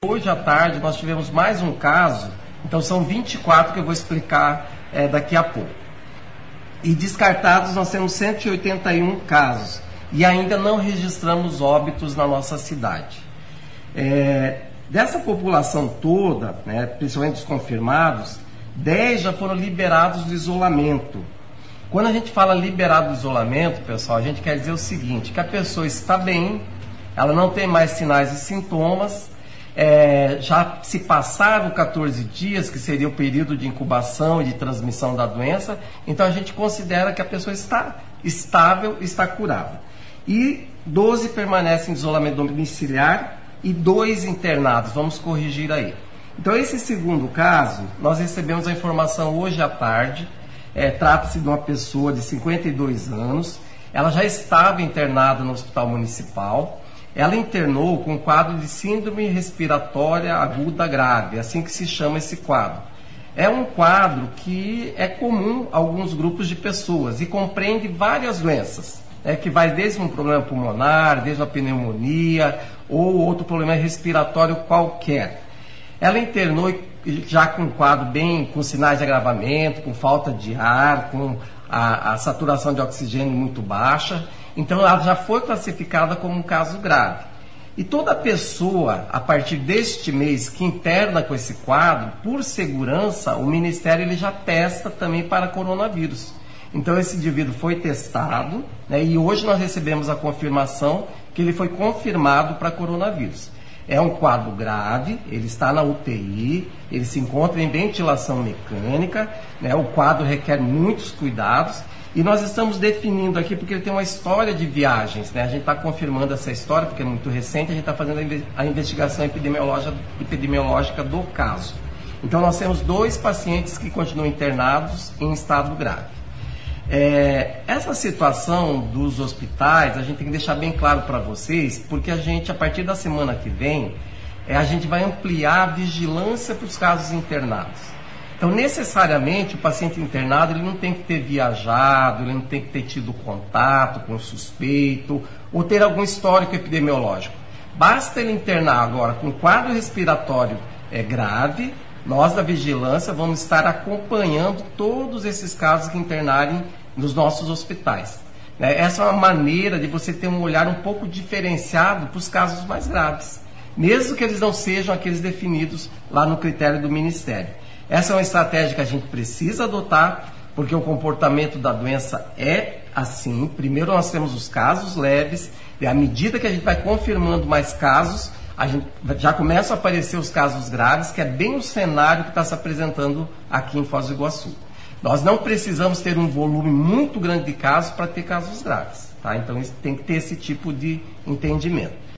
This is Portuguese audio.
Hoje à tarde nós tivemos mais um caso, então são 24 que eu vou explicar daqui a pouco. E descartados nós temos 181 casos e ainda não registramos óbitos na nossa cidade. Dessa população toda, principalmente os confirmados, 10 já foram liberados do isolamento. Quando a gente fala liberado do isolamento, pessoal, a gente quer dizer o seguinte, que a pessoa está bem, ela não tem mais sinais e sintomas, já se passaram 14 dias, que seria o período de incubação e de transmissão da doença, então a gente considera que a pessoa está estável, está curável. E 12 permanecem em isolamento domiciliar e 2 internados, vamos corrigir aí. Então esse segundo caso, nós recebemos a informação hoje à tarde, trata-se de uma pessoa de 52 anos, ela já estava internada no hospital municipal. Ela internou com um quadro de síndrome respiratória aguda grave, assim que se chama esse quadro. É um quadro que é comum a alguns grupos de pessoas e compreende várias doenças, que vai desde um problema pulmonar, desde uma pneumonia ou outro problema respiratório qualquer. Ela internou já com um quadro com sinais de agravamento, com falta de ar, com a saturação de oxigênio muito baixa. Então ela já foi classificada como um caso grave. E toda pessoa, a partir deste mês, que interna com esse quadro, por segurança, o Ministério ele já testa também para coronavírus. Então esse indivíduo foi testado, e hoje nós recebemos a confirmação que ele foi confirmado para coronavírus. É um quadro grave, ele está na UTI, ele se encontra em ventilação mecânica, o quadro requer muitos cuidados. E nós estamos definindo aqui, porque ele tem uma história de viagens, A gente está confirmando essa história, porque é muito recente, a gente está fazendo a investigação epidemiológica do caso. Então nós temos 2 pacientes que continuam internados em estado grave. Essa situação dos hospitais, a gente tem que deixar bem claro para vocês, porque a gente, a partir da semana que vem, a gente vai ampliar a vigilância para os casos internados. Então, necessariamente, o paciente internado ele não tem que ter viajado, ele não tem que ter tido contato com o suspeito ou ter algum histórico epidemiológico. Basta ele internar agora com quadro respiratório grave, nós da vigilância vamos estar acompanhando todos esses casos que internarem nos nossos hospitais. Essa é uma maneira de você ter um olhar um pouco diferenciado para os casos mais graves, mesmo que eles não sejam aqueles definidos lá no critério do Ministério. Essa é uma estratégia que a gente precisa adotar, porque o comportamento da doença é assim. Primeiro nós temos os casos leves, e à medida que a gente vai confirmando mais casos, a gente já começam a aparecer os casos graves, que é bem o cenário que está se apresentando aqui em Foz do Iguaçu. Nós não precisamos ter um volume muito grande de casos para ter casos graves, Então tem que ter esse tipo de entendimento.